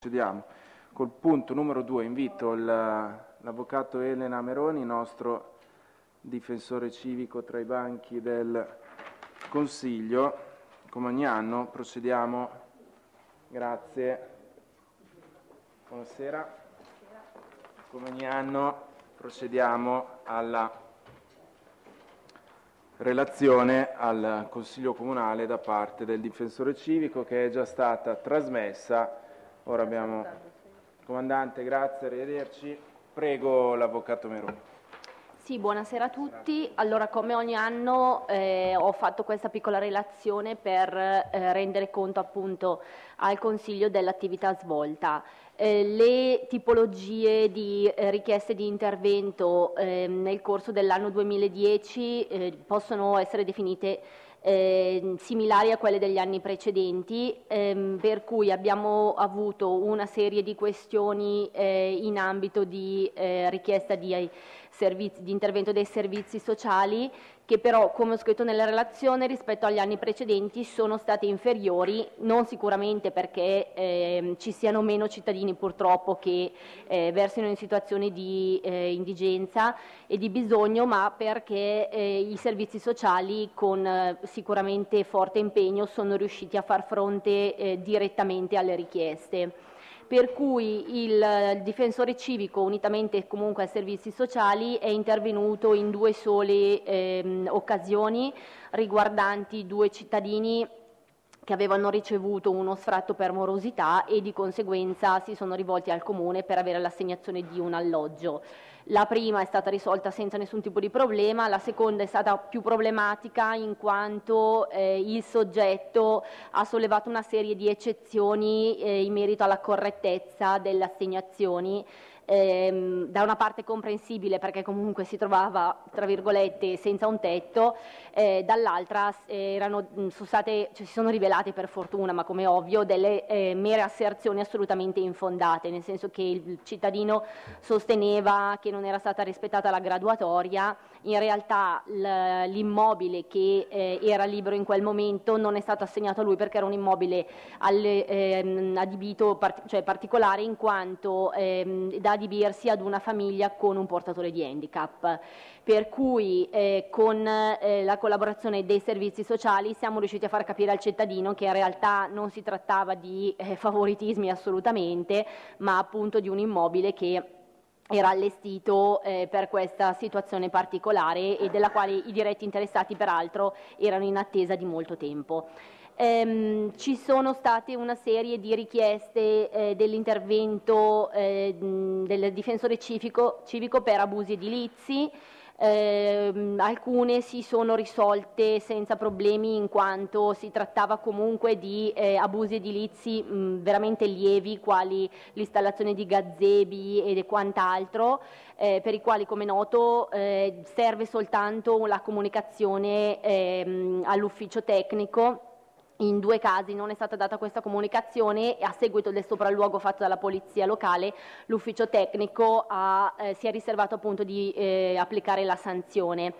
Procediamo col punto numero 2. Invito l'avvocato Elena Meroni, nostro difensore civico tra i banchi del Consiglio. Come ogni anno procediamo. Grazie. Buonasera. Come ogni anno procediamo alla relazione al Consiglio Comunale da parte del difensore civico, che è già stata trasmessa. Ora abbiamo... Comandante, grazie, arrivederci. Prego l'avvocato Meroni. Sì, buonasera a tutti. Allora, come ogni anno ho fatto questa piccola relazione per rendere conto appunto al Consiglio dell'attività svolta. Le tipologie di richieste di intervento nel corso dell'anno 2010 possono essere definite similari a quelle degli anni precedenti, per cui abbiamo avuto una serie di questioni in ambito di richiesta di intervento dei servizi sociali, che però, come ho scritto nella relazione, rispetto agli anni precedenti sono state inferiori, non sicuramente perché ci siano meno cittadini purtroppo che versino in situazioni di indigenza e di bisogno, ma perché i servizi sociali con sicuramente forte impegno sono riusciti a far fronte direttamente alle richieste. Per cui il difensore civico, unitamente comunque ai servizi sociali, è intervenuto in due sole occasioni riguardanti due cittadini che avevano ricevuto uno sfratto per morosità e di conseguenza si sono rivolti al Comune per avere l'assegnazione di un alloggio. La prima è stata risolta senza nessun tipo di problema, la seconda è stata più problematica in quanto il soggetto ha sollevato una serie di eccezioni in merito alla correttezza delle assegnazioni. Da una parte comprensibile perché comunque si trovava, tra virgolette, senza un tetto, dall'altra si sono rivelate, per fortuna, ma come ovvio, delle mere asserzioni assolutamente infondate, nel senso che il cittadino sosteneva che non era stata rispettata la graduatoria. In realtà l'immobile che era libero in quel momento non è stato assegnato a lui perché era un immobile adibito, cioè particolare, in quanto da adibirsi ad una famiglia con un portatore di handicap. Per cui con la collaborazione dei servizi sociali siamo riusciti a far capire al cittadino che in realtà non si trattava di favoritismi assolutamente, ma appunto di un immobile che era allestito per questa situazione particolare e della quale i diretti interessati peraltro erano in attesa di molto tempo. Ci sono state una serie di richieste dell'intervento del difensore civico per abusi edilizi. Alcune si sono risolte senza problemi in quanto si trattava comunque di abusi edilizi veramente lievi, quali l'installazione di gazebi e quant'altro, per i quali, come noto, serve soltanto la comunicazione all'ufficio tecnico. In due casi non è stata data questa comunicazione e a seguito del sopralluogo fatto dalla polizia locale l'ufficio tecnico si è riservato appunto di applicare la sanzione.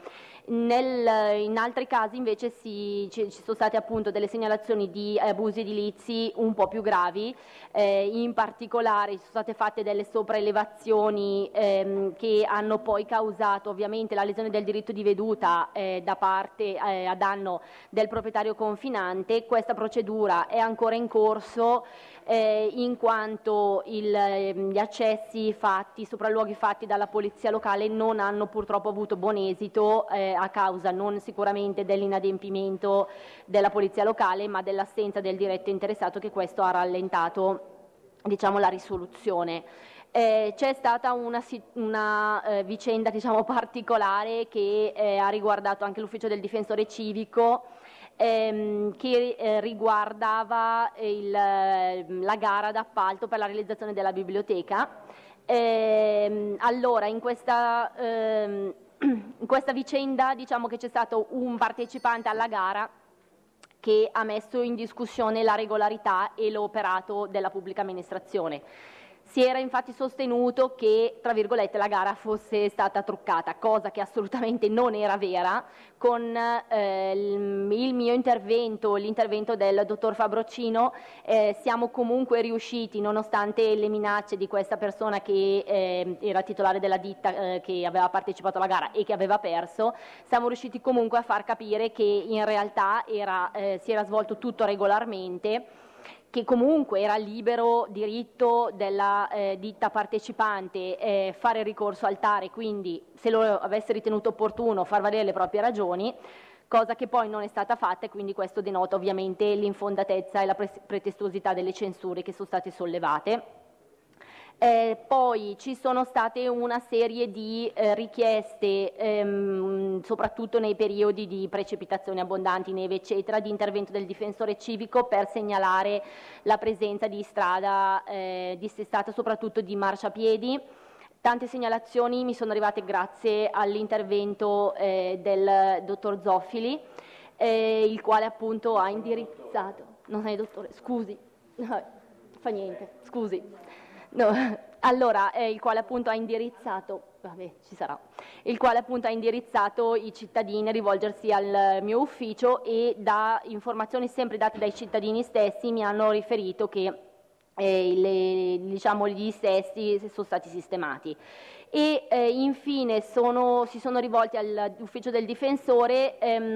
In altri casi invece ci sono state appunto delle segnalazioni di abusi edilizi un po' più gravi, in particolare sono state fatte delle sopraelevazioni che hanno poi causato ovviamente la lesione del diritto di veduta da parte a danno del proprietario confinante. Questa procedura è ancora in corso in quanto gli accessi fatti, i sopralluoghi fatti dalla polizia locale non hanno purtroppo avuto buon esito a causa non sicuramente dell'inadempimento della polizia locale, ma dell'assenza del diretto interessato, che questo ha rallentato, diciamo, la risoluzione. C'è stata una vicenda, diciamo, particolare che ha riguardato anche l'ufficio del difensore civico, che riguardava la gara d'appalto per la realizzazione della biblioteca. Allora, in questa vicenda, diciamo che c'è stato un partecipante alla gara che ha messo in discussione la regolarità e l'operato della pubblica amministrazione. Si era infatti sostenuto che, tra virgolette, la gara fosse stata truccata, cosa che assolutamente non era vera. Con il mio intervento, l'intervento del dottor Fabrocino, siamo comunque riusciti, nonostante le minacce di questa persona che era titolare della ditta che aveva partecipato alla gara e che aveva perso, siamo riusciti comunque a far capire che in realtà si era svolto tutto regolarmente, che comunque era libero diritto della ditta partecipante fare ricorso al TAR, quindi se lo avesse ritenuto opportuno far valere le proprie ragioni, cosa che poi non è stata fatta, e quindi questo denota ovviamente l'infondatezza e la pretestuosità delle censure che sono state sollevate. Poi ci sono state una serie di richieste, soprattutto nei periodi di precipitazioni abbondanti, neve eccetera, di intervento del difensore civico per segnalare la presenza di strada dissestata, soprattutto di marciapiedi. Tante segnalazioni mi sono arrivate grazie all'intervento del dottor Zoffili, il quale appunto ha indirizzato... Non sei dottore, scusi, no, fa niente, scusi. No, allora, il quale appunto ha indirizzato, il quale appunto ha indirizzato i cittadini a rivolgersi al mio ufficio, e da informazioni sempre date dai cittadini stessi mi hanno riferito che gli dissesti sono stati sistemati. E infine si sono rivolti all'ufficio del difensore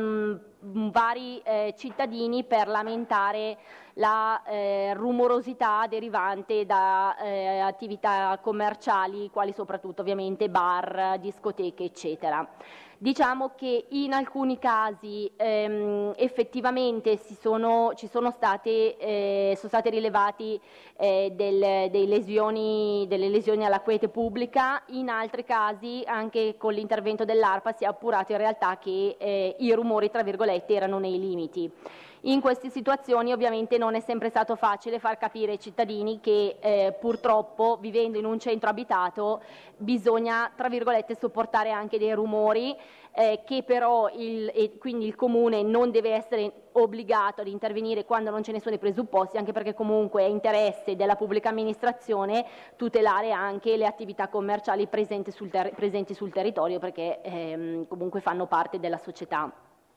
vari cittadini per lamentare la rumorosità derivante da attività commerciali, quali soprattutto ovviamente bar, discoteche eccetera. Diciamo che in alcuni casi effettivamente sono state rilevati delle lesioni alla quiete pubblica. In altri casi, anche con l'intervento dell'ARPA, si è appurato in realtà che i rumori, tra virgolette, erano nei limiti. In queste situazioni ovviamente non è sempre stato facile far capire ai cittadini che purtroppo, vivendo in un centro abitato, bisogna, tra virgolette, sopportare anche dei rumori, che però quindi il Comune non deve essere obbligato ad intervenire quando non ce ne sono i presupposti, anche perché comunque è interesse della pubblica amministrazione tutelare anche le attività commerciali presenti sul territorio, perché comunque fanno parte della società.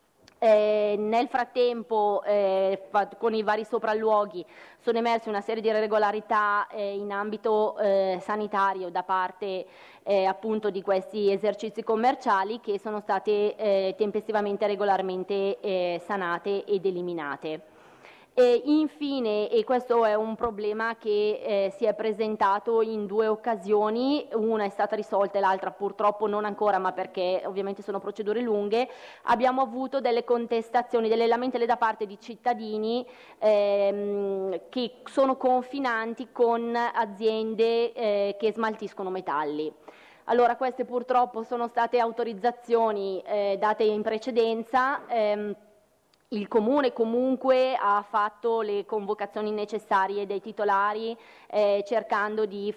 Nel frattempo, con i vari sopralluoghi, sono emerse una serie di irregolarità in ambito sanitario da parte appunto di questi esercizi commerciali, che sono state tempestivamente e regolarmente sanate ed eliminate. E infine, e questo è un problema che si è presentato in 2 occasioni, una è stata risolta e l'altra purtroppo non ancora, ma perché ovviamente sono procedure lunghe, abbiamo avuto delle contestazioni, delle lamentele da parte di cittadini che sono confinanti con aziende che smaltiscono metalli. Allora, queste purtroppo sono state autorizzazioni date in precedenza. Il Comune comunque ha fatto le convocazioni necessarie dei titolari, cercando di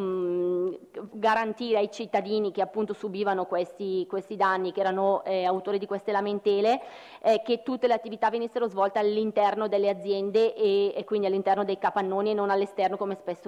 garantire ai cittadini che appunto subivano questi danni, che erano autori di queste lamentele, che tutte le attività venissero svolte all'interno delle aziende e quindi all'interno dei capannoni e non all'esterno, come spesso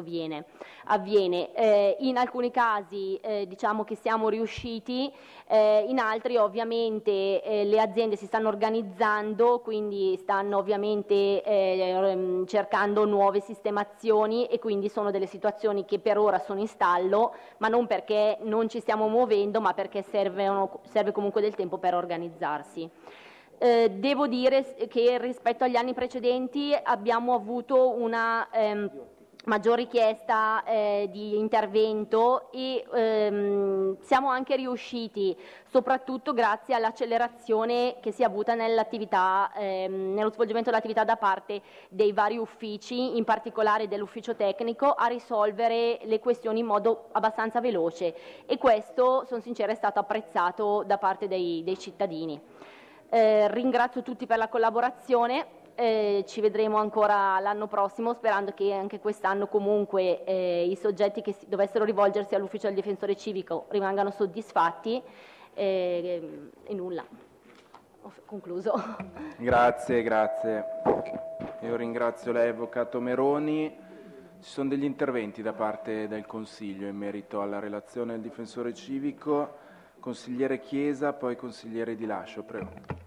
avviene. In alcuni casi diciamo che siamo riusciti, in altri ovviamente le aziende si stanno organizzando, quindi stanno ovviamente cercando nuove sistemazioni, e quindi sono delle situazioni che per ora sono in stallo, ma non perché non ci stiamo muovendo, ma perché serve comunque del tempo per organizzarsi. Devo dire che rispetto agli anni precedenti abbiamo avuto una maggior richiesta di intervento, e siamo anche riusciti, soprattutto grazie all'accelerazione che si è avuta nello svolgimento dell'attività da parte dei vari uffici, in particolare dell'ufficio tecnico, a risolvere le questioni in modo abbastanza veloce, e questo, sono sincera, è stato apprezzato da parte dei cittadini. Ringrazio tutti per la collaborazione. Ci vedremo ancora l'anno prossimo, sperando che anche quest'anno comunque i soggetti che dovessero rivolgersi all'ufficio del difensore civico rimangano soddisfatti, e nulla, ho concluso. Grazie. Io ringrazio lei, Avvocato Meroni. Ci sono degli interventi da parte del Consiglio in merito alla relazione del difensore civico. Consigliere Chiesa, poi consigliere Di Lascio, prego.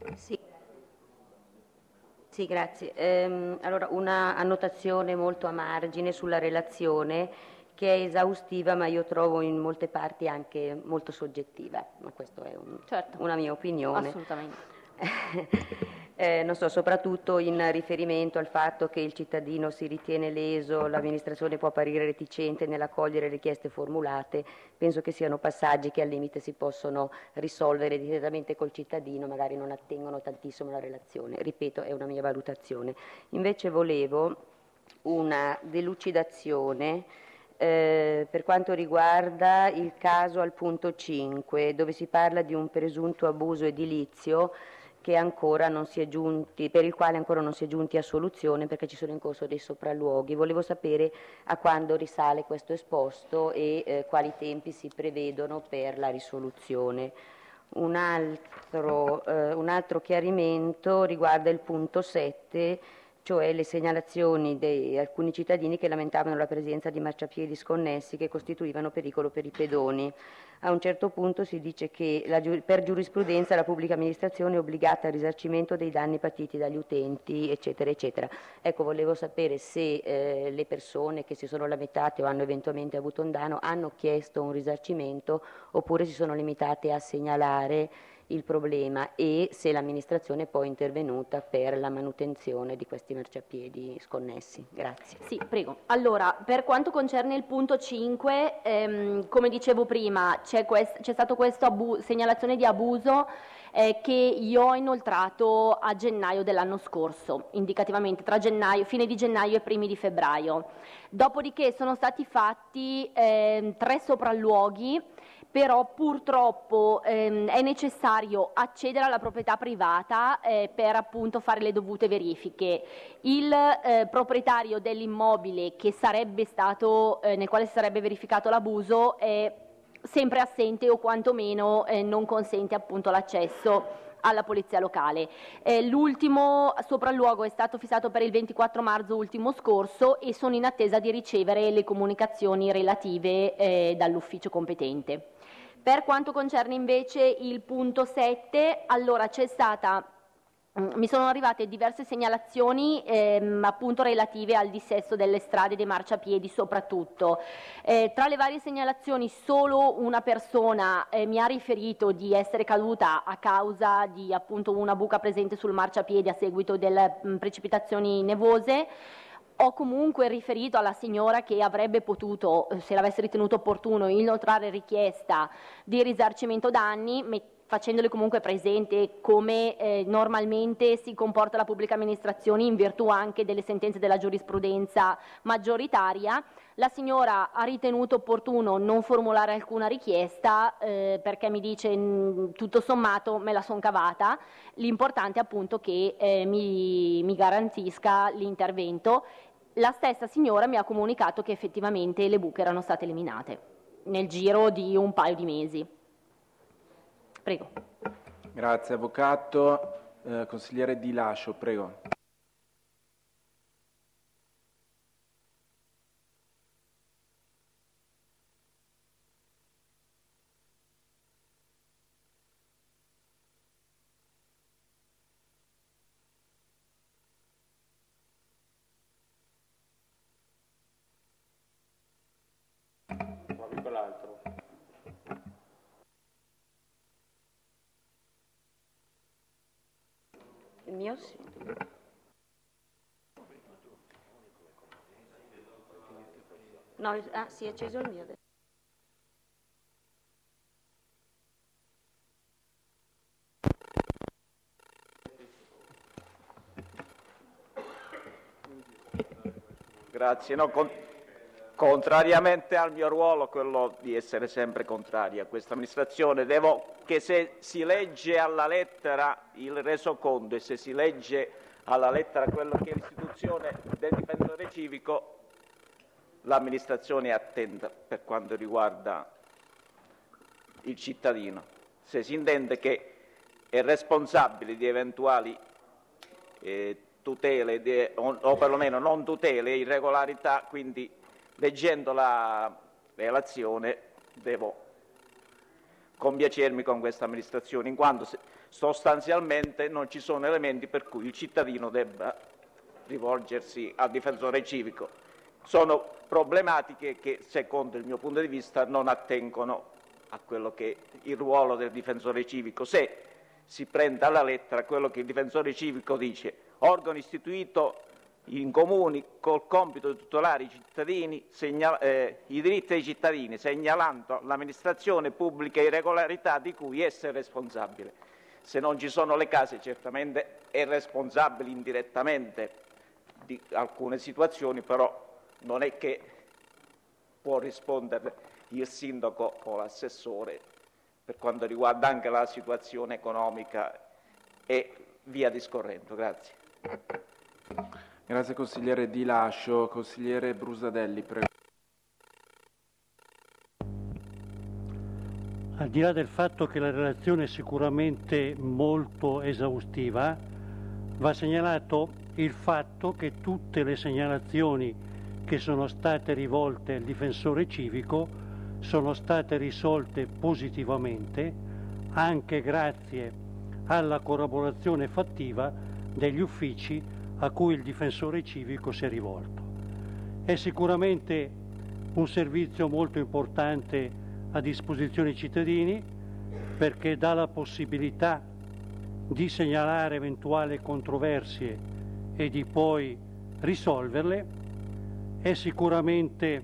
Sì, grazie. Allora, una annotazione molto a margine sulla relazione, che è esaustiva, ma io trovo in molte parti anche molto soggettiva, ma questa è Certo. una mia opinione. Assolutamente. Non so, soprattutto in riferimento al fatto che il cittadino si ritiene leso, l'amministrazione può apparire reticente nell'accogliere richieste formulate. Penso che siano passaggi che al limite si possono risolvere direttamente col cittadino, magari non attengono tantissimo alla relazione. Ripeto, è una mia valutazione. Invece volevo una delucidazione per quanto riguarda il caso al punto 5, dove si parla di un presunto abuso edilizio che ancora non si è giunti, per il quale ancora non si è giunti a soluzione perché ci sono in corso dei sopralluoghi. Volevo sapere a quando risale questo esposto e quali tempi si prevedono per la risoluzione. Un altro chiarimento riguarda il punto 7, cioè le segnalazioni di alcuni cittadini che lamentavano la presenza di marciapiedi sconnessi che costituivano pericolo per i pedoni. A un certo punto si dice che per giurisprudenza la pubblica amministrazione è obbligata al risarcimento dei danni patiti dagli utenti, eccetera, eccetera. Ecco, volevo sapere se le persone che si sono lamentate o hanno eventualmente avuto un danno hanno chiesto un risarcimento oppure si sono limitate a segnalare il problema e se l'amministrazione è poi intervenuta per la manutenzione di questi marciapiedi sconnessi. Grazie. Sì, prego. Allora, per quanto concerne il punto 5, come dicevo prima, c'è stato questa segnalazione di abuso che io ho inoltrato a gennaio dell'anno scorso, indicativamente tra fine di gennaio e primi di febbraio. Dopodiché sono stati fatti 3 sopralluoghi, però purtroppo è necessario accedere alla proprietà privata per appunto fare le dovute verifiche. Il proprietario dell'immobile che sarebbe stato, nel quale si sarebbe verificato l'abuso è sempre assente o quantomeno non consente appunto l'accesso alla polizia locale. L'ultimo sopralluogo è stato fissato per il 24 marzo ultimo scorso e sono in attesa di ricevere le comunicazioni relative dall'ufficio competente. Per quanto concerne invece il punto 7, allora mi sono arrivate diverse segnalazioni appunto relative al dissesto delle strade e dei marciapiedi soprattutto. Tra le varie segnalazioni solo una persona mi ha riferito di essere caduta a causa di appunto una buca presente sul marciapiede a seguito delle precipitazioni nevose. Ho comunque riferito alla signora che avrebbe potuto, se l'avesse ritenuto opportuno, inoltrare richiesta di risarcimento danni, facendole comunque presente come normalmente si comporta la pubblica amministrazione in virtù anche delle sentenze della giurisprudenza maggioritaria. La signora ha ritenuto opportuno non formulare alcuna richiesta perché mi dice tutto sommato me la son cavata, l'importante è appunto che mi garantisca l'intervento. La stessa signora mi ha comunicato che effettivamente le buche erano state eliminate nel giro di un paio di mesi. Prego. Grazie Avvocato. Consigliere Di Lascio, prego. Il mio sì. No, sì, è acceso il mio adesso. Grazie. No, contrariamente al mio ruolo, quello di essere sempre contrario a questa amministrazione, che se si legge alla lettera il resoconto e se si legge alla lettera quello che è l'istituzione del difensore civico, l'amministrazione è attenta per quanto riguarda il cittadino. Se si intende che è responsabile di eventuali tutele o perlomeno non tutele, irregolarità, quindi leggendo la relazione devo compiacermi con questa amministrazione, in quanto sostanzialmente non ci sono elementi per cui il cittadino debba rivolgersi al difensore civico. Sono problematiche che, secondo il mio punto di vista, non attengono a quello che è il ruolo del difensore civico. Se si prende alla lettera quello che il difensore civico dice, organo istituito in comuni col compito di tutelare i cittadini, i diritti dei cittadini, segnalando all'amministrazione pubblica irregolarità di cui essa è responsabile. Se non ci sono le case, certamente è responsabile indirettamente di alcune situazioni, però non è che può rispondere il sindaco o l'assessore per quanto riguarda anche la situazione economica e via discorrendo. Grazie. Grazie consigliere Di Lascio. Consigliere Brusadelli, prego. Al di là del fatto che la relazione è sicuramente molto esaustiva, va segnalato il fatto che tutte le segnalazioni che sono state rivolte al difensore civico sono state risolte positivamente, anche grazie alla collaborazione fattiva degli uffici a cui il difensore civico si è rivolto. È sicuramente un servizio molto importante a disposizione dei cittadini, perché dà la possibilità di segnalare eventuali controversie e di poi risolverle. È sicuramente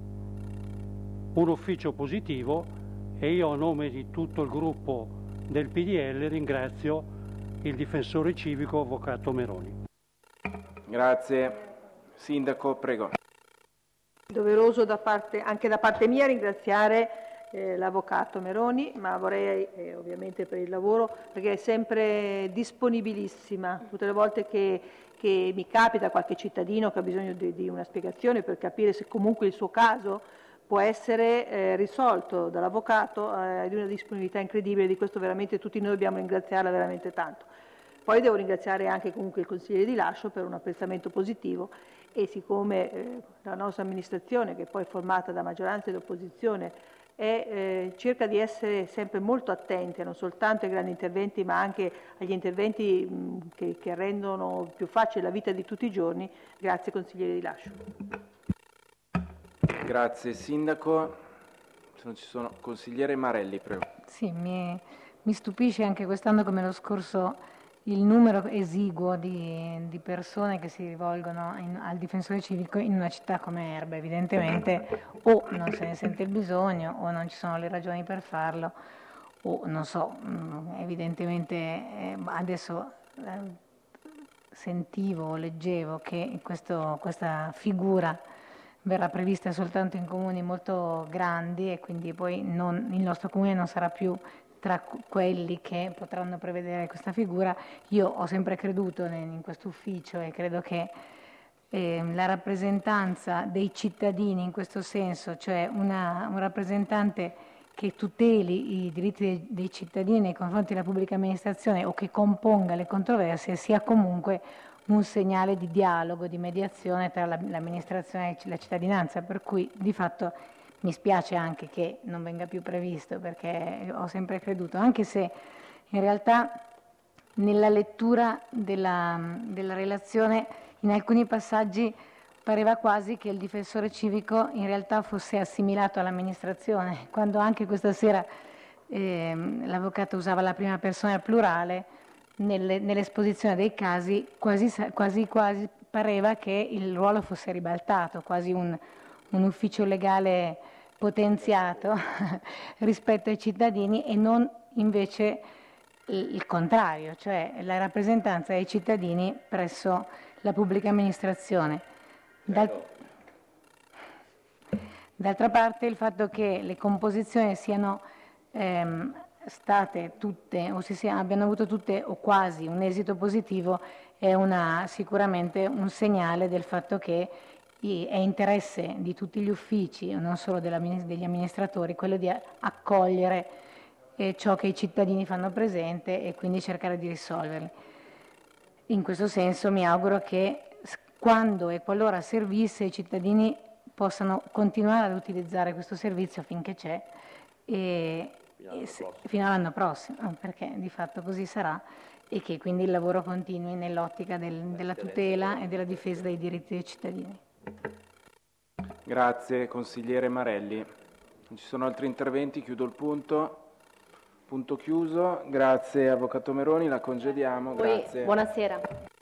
un ufficio positivo e io, a nome di tutto il gruppo del PDL, ringrazio il difensore civico avvocato Meroni. Grazie. Sindaco, prego. Doveroso anche da parte mia ringraziare l'avvocato Meroni, ma vorrei ovviamente per il lavoro, perché è sempre disponibilissima. Tutte le volte che mi capita qualche cittadino che ha bisogno di una spiegazione per capire se comunque il suo caso può essere risolto dall'avvocato, di una disponibilità incredibile, di questo veramente tutti noi dobbiamo ringraziarla veramente tanto. Poi devo ringraziare anche comunque il consigliere Di Lascio per un apprezzamento positivo, e siccome la nostra amministrazione, che poi è formata da maggioranza ed opposizione, cerca di essere sempre molto attenti non soltanto ai grandi interventi ma anche agli interventi che rendono più facile la vita di tutti i giorni, grazie consigliere Di Lascio. Grazie Sindaco. Se non ci sono, consigliere Marelli, prego. Sì, mi stupisce anche quest'anno come lo scorso il numero esiguo di persone che si rivolgono al difensore civico in una città come Erba. Evidentemente o non se ne sente il bisogno o non ci sono le ragioni per farlo, o non so, evidentemente adesso sentivo, leggevo che questa figura verrà prevista soltanto in comuni molto grandi e quindi poi il nostro comune non sarà più tra quelli che potranno prevedere questa figura. Io ho sempre creduto in questo ufficio e credo che la rappresentanza dei cittadini in questo senso, cioè un rappresentante che tuteli i diritti dei cittadini nei confronti della pubblica amministrazione o che componga le controversie, sia comunque un segnale di dialogo, di mediazione tra l'amministrazione e la cittadinanza, per cui di fatto mi spiace anche che non venga più previsto, perché ho sempre creduto, anche se in realtà nella lettura della relazione in alcuni passaggi pareva quasi che il difensore civico in realtà fosse assimilato all'amministrazione, quando anche questa sera l'avvocato usava la prima persona plurale nell'esposizione dei casi, quasi pareva che il ruolo fosse ribaltato, quasi un ufficio legale potenziato rispetto ai cittadini e non invece il contrario, cioè la rappresentanza dei cittadini presso la pubblica amministrazione. D'altra parte il fatto che le composizioni siano state tutte o abbiano avuto tutte o quasi un esito positivo è sicuramente un segnale del fatto che è interesse di tutti gli uffici, non solo degli amministratori, quello di accogliere ciò che i cittadini fanno presente e quindi cercare di risolverli. In questo senso mi auguro che quando e qualora servisse i cittadini possano continuare ad utilizzare questo servizio finché c'è fino all'anno prossimo, perché di fatto così sarà, e che quindi il lavoro continui nell'ottica della tutela e della difesa dei diritti dei cittadini. Grazie consigliere Marelli. Non ci sono altri interventi, chiudo il punto. Punto chiuso. Grazie avvocato Meroni, la congediamo. Grazie. Buonasera.